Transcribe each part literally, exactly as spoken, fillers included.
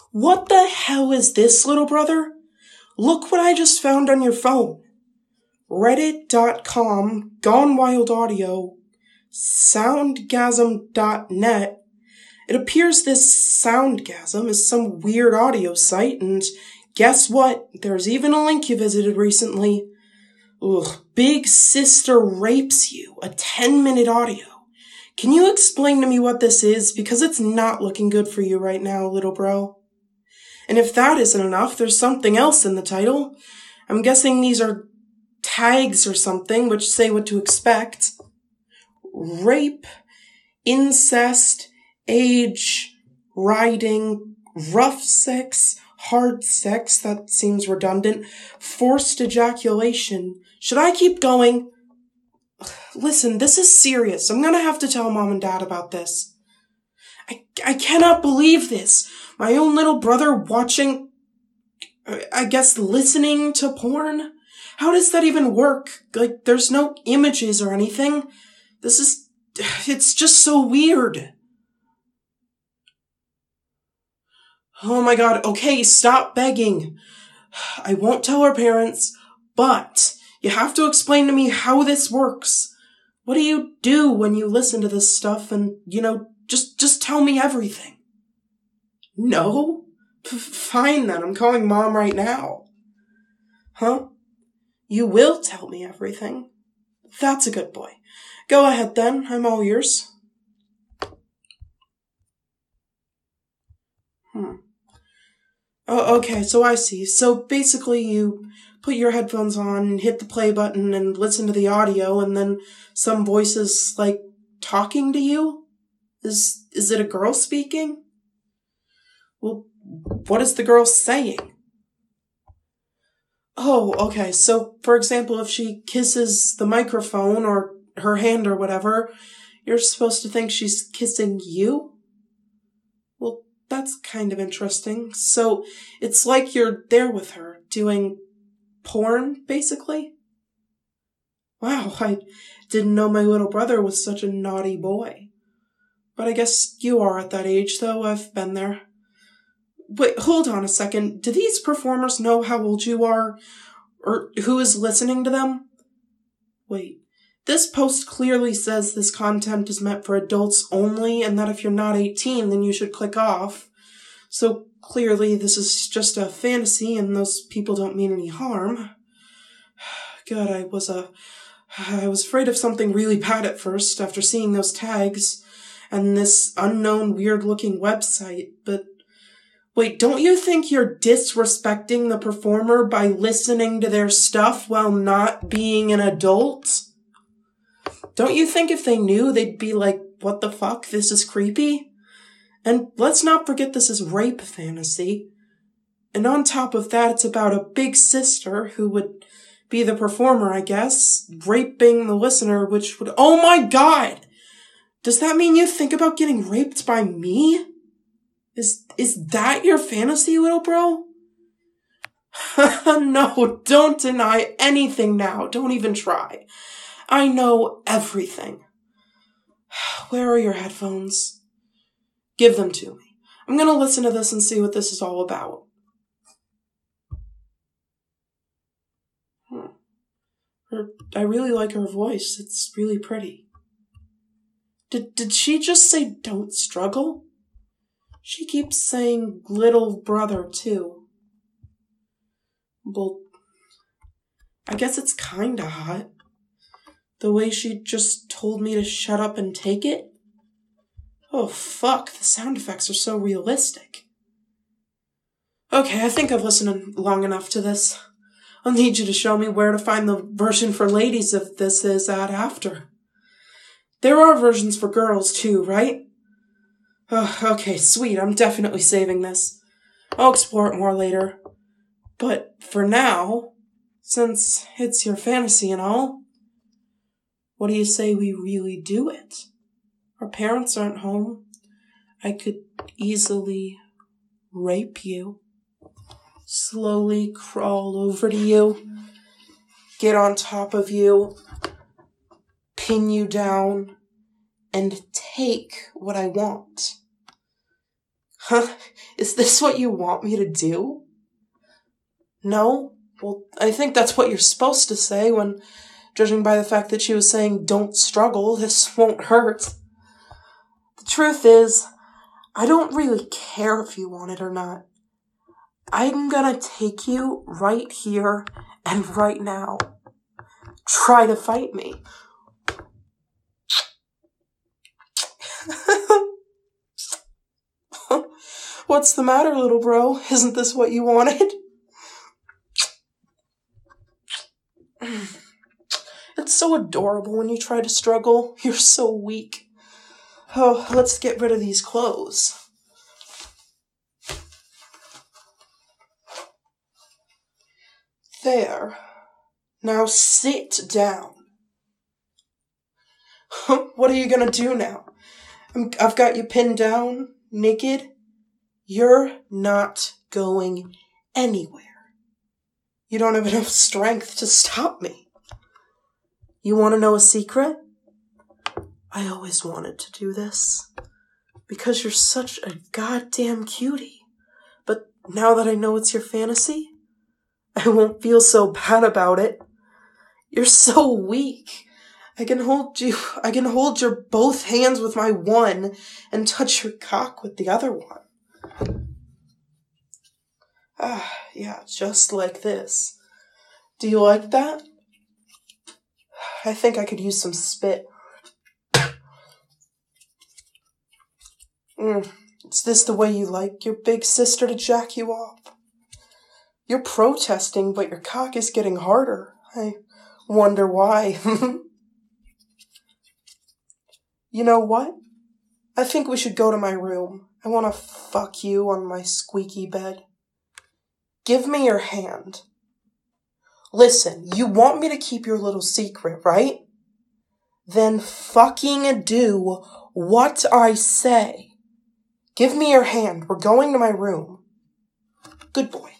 What the hell is this, little brother? Look what I just found on your phone. Reddit dot com, Gone Wild Audio, Soundgasm dot net. It appears this Soundgasm is some weird audio site, and guess what? There's even a link you visited recently. Ugh, Big Sister Rapes You, a ten minute audio. Can you explain to me what this is? Because it's not looking good for you right now, little bro. And if that isn't enough, there's something else in the title. I'm guessing these are tags or something, which say what to expect. Rape, incest, age, riding, rough sex, hard sex, that seems redundant, forced ejaculation. Should I keep going? Listen, this is serious. I'm gonna have to tell Mom and Dad about this. I, I cannot believe this. My own little brother watching, I guess listening to porn? How does that even work? Like, there's no images or anything. This is, it's just so weird. Oh my god, okay, stop begging. I won't tell our parents, but you have to explain to me how this works. What do you do when you listen to this stuff and, you know, just, just tell me everything? No? F- fine then, I'm calling Mom right now. Huh? You will tell me everything. That's a good boy. Go ahead then, I'm all ears. Hmm. Oh, okay, so I see. So basically you put your headphones on and hit the play button and listen to the audio, and then some voice is, like, talking to you? Is, is it a girl speaking? Well, what is the girl saying? Oh, okay, so, for example, if she kisses the microphone or her hand or whatever, you're supposed to think she's kissing you? Well, that's kind of interesting. So, it's like you're there with her, doing porn, basically? Wow, I didn't know my little brother was such a naughty boy. But I guess you are at that age, though. I've been there. Wait, hold on a second. Do these performers know how old you are? Or who is listening to them? Wait, this post clearly says this content is meant for adults only, and that if you're not eighteen, then you should click off. So clearly this is just a fantasy, and those people don't mean any harm. God, I was a... I was afraid of something really bad at first, after seeing those tags, and this unknown weird-looking website, but... Wait, don't you think you're disrespecting the performer by listening to their stuff while not being an adult? Don't you think if they knew, they'd be like, what the fuck, this is creepy? And let's not forget this is rape fantasy. And on top of that, it's about a big sister who would be the performer, I guess, raping the listener, which would... Oh my god! Does that mean you think about getting raped by me? Is is that your fantasy, little bro? No, don't deny anything now. Don't even try. I know everything. Where are your headphones? Give them to me. I'm gonna listen to this and see what this is all about. Hmm. Her, I really like her voice. It's really pretty. Did did she just say don't struggle? She keeps saying little brother, too. Well, I guess it's kinda hot. The way she just told me to shut up and take it. Oh, fuck, the sound effects are so realistic. Okay, I think I've listened long enough to this. I'll need you to show me where to find the version for ladies if this is at after. There are versions for girls, too, right? Oh, okay, sweet, I'm definitely saving this. I'll explore it more later. But for now, since it's your fantasy and all, what do you say we really do it? Our parents aren't home. I could easily rape you. Slowly crawl over to you. Get on top of you. Pin you down. And take what I want. Huh? Is this what you want me to do? No? Well, I think that's what you're supposed to say when, judging by the fact that she was saying, don't struggle, this won't hurt. The truth is, I don't really care if you want it or not. I'm gonna take you right here and right now. Try to fight me. What's the matter, little bro? Isn't this what you wanted? It's so adorable when you try to struggle. You're so weak. Oh, let's get rid of these clothes. There. Now sit down. What are you gonna do now? I'm, I've got you pinned down, naked. You're not going anywhere. You don't have enough strength to stop me. You want to know a secret? I always wanted to do this. Because you're such a goddamn cutie. But now that I know it's your fantasy, I won't feel so bad about it. You're so weak. I can hold you, I can hold your both hands with my one and touch your cock with the other one. Ah, yeah, just like this. Do you like that? I think I could use some spit. Mm, is this the way you like your big sister to jack you off? You're protesting, but your cock is getting harder. I wonder why. You know what? I think we should go to my room. I want to fuck you on my squeaky bed. Give me your hand. Listen, you want me to keep your little secret, right? Then fucking do what I say. Give me your hand. We're going to my room. Good boy.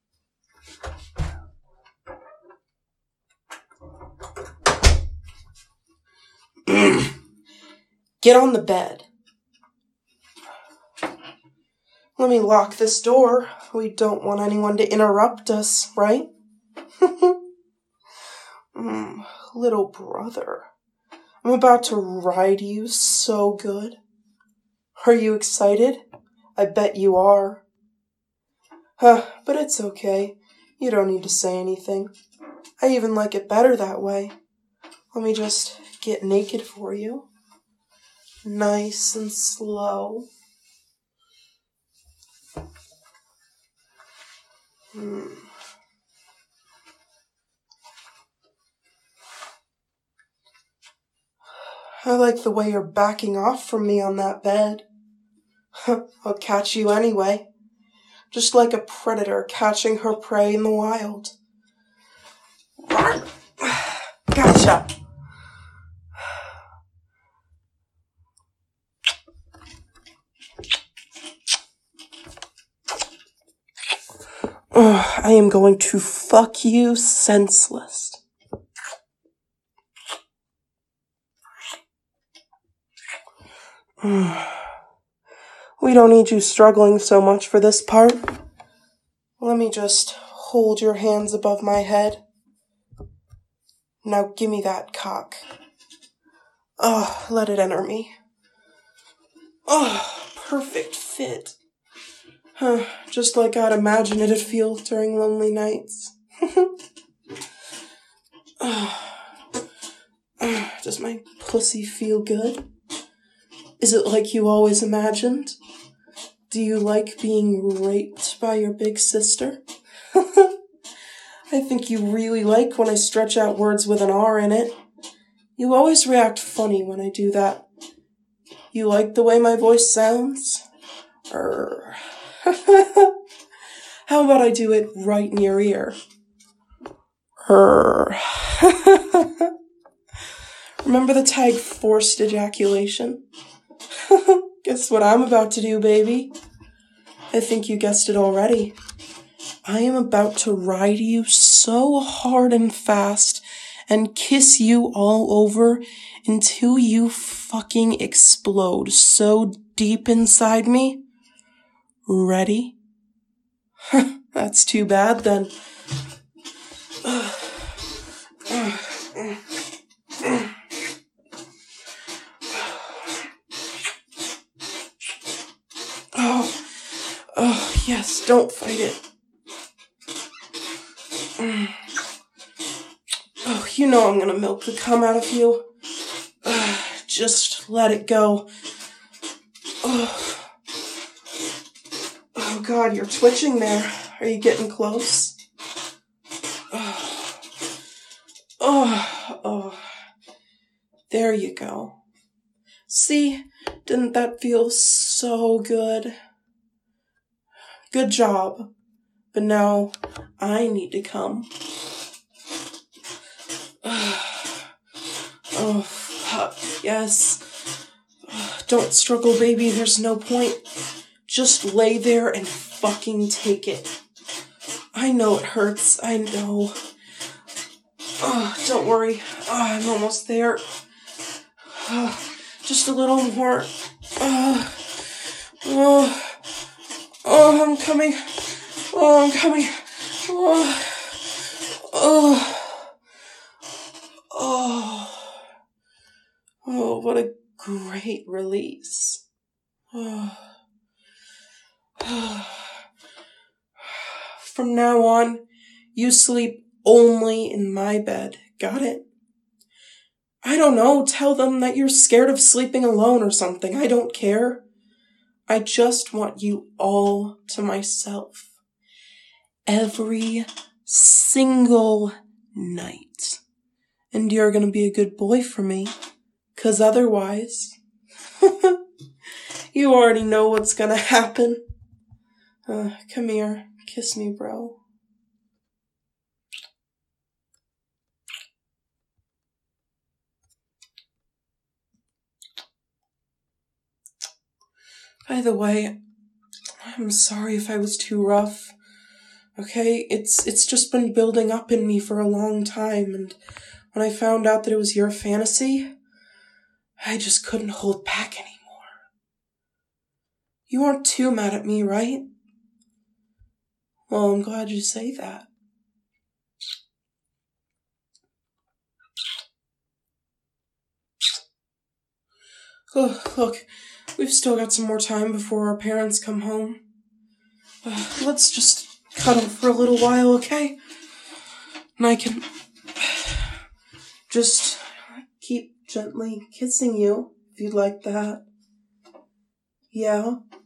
Get on the bed. Let me lock this door. We don't want anyone to interrupt us, right? mm, little brother. I'm about to ride you so good. Are you excited? I bet you are. Huh, but it's okay. You don't need to say anything. I even like it better that way. Let me just get naked for you. Nice and slow. Hmm. I like the way you're backing off from me on that bed. I'll catch you anyway. Just like a predator catching her prey in the wild. Gotcha. Oh, I am going to fuck you senseless. We don't need you struggling so much for this part. Let me just hold your hands above my head. Now give me that cock. Oh, let it enter me. Oh, perfect fit. Huh, just like I'd imagine it'd feel during lonely nights. Does my pussy feel good? Is it like you always imagined? Do you like being raped by your big sister? I think you really like when I stretch out words with an R in it. You always react funny when I do that. You like the way my voice sounds? Err. How about I do it right in your ear? Err. Remember the tag forced ejaculation? Guess what I'm about to do, baby? I think you guessed it already. I am about to ride you so hard and fast and kiss you all over until you fucking explode so deep inside me. Ready? That's too bad then. Oh, oh, yes, don't fight it. Oh, you know I'm gonna milk the cum out of you. Uh, just let it go. Oh. Oh, God, you're twitching there. Are you getting close? Oh. Oh, oh. There you go. See, didn't that feel so good? Good job. But now I need to come. Oh, fuck, yes. Don't struggle, baby. There's no point. Just lay there and fucking take it. I know it hurts. I know. Oh, don't worry. Oh, I'm almost there. Oh, just a little more. Oh, oh, oh, I'm coming. Oh, I'm coming. Oh, oh, oh, oh, what a great release. Oh. From now on, you sleep only in my bed. Got it? I don't know, tell them that you're scared of sleeping alone or something. I don't care. I just want you all to myself. Every single night. And you're gonna be a good boy for me. 'Cause otherwise, you already know what's gonna happen. Uh, come here. Kiss me, bro. By the way, I'm sorry if I was too rough. Okay, it's it's just been building up in me for a long time, and when I found out that it was your fantasy, I just couldn't hold back anymore. You aren't too mad at me, right? Well, I'm glad you say that. Oh, look, we've still got some more time before our parents come home. Uh, let's just cuddle for a little while, okay? And I can just keep gently kissing you, if you'd like that. Yeah?